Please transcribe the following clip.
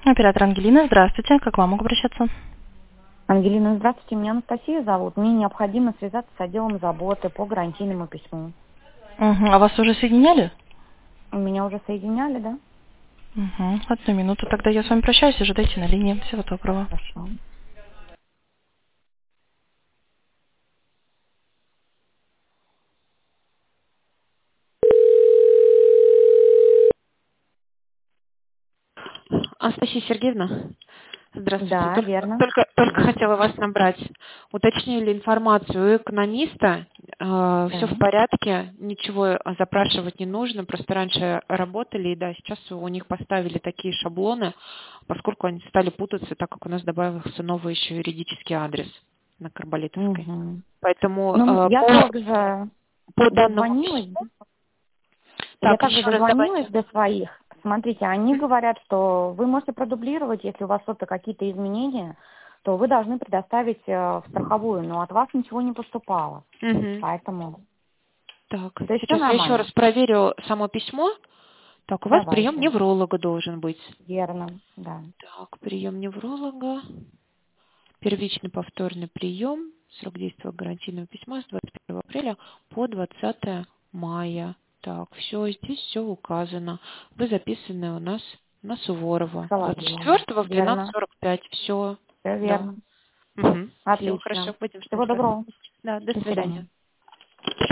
Оператор Ангелина, здравствуйте. Как к вам могу обращаться? Ангелина, здравствуйте. Меня Анастасия зовут. Мне необходимо связаться с отделом заботы по гарантийному письму. А вас уже соединяли? Меня уже соединяли, да? Одну минуту. Тогда я с вами прощаюсь. Ожидайте на линии. Всего доброго. Хорошо. Анастасия Сергеевна, здравствуйте. Да, верно. Только хотела вас набрать. Уточнили информацию у экономиста. Все Да. в порядке, ничего запрашивать не нужно. Просто раньше работали, и да, сейчас у них поставили такие шаблоны, поскольку они стали путаться, так как у нас добавился новый еще юридический адрес на Карболитовской. Угу. Поэтому Ну, я также по данному дозвонилась. письму... Я Так, также еще раз дозвонилась давайте. до своих. Смотрите, они говорят, что вы можете продублировать, если у вас что-то какие-то изменения, то вы должны предоставить в страховую, но от вас ничего не поступало. Мгм. Поэтому, Так, то есть все сейчас я еще нормально. раз проверю само письмо. Так, у вас прием Давайте. невролога должен быть. Верно, да. Так, прием невролога. Первичный повторный прием. Срок действия гарантийного письма с 21 апреля по 20 мая. Так, все, здесь все указано. Вы записаны у нас на Суворова. Соловьева. 24 в Верно. 12:45. Все, Все да. верно. Все, Отлично. хорошо, будем ждать Всего вас. доброго. Да, до До свидания. свидания.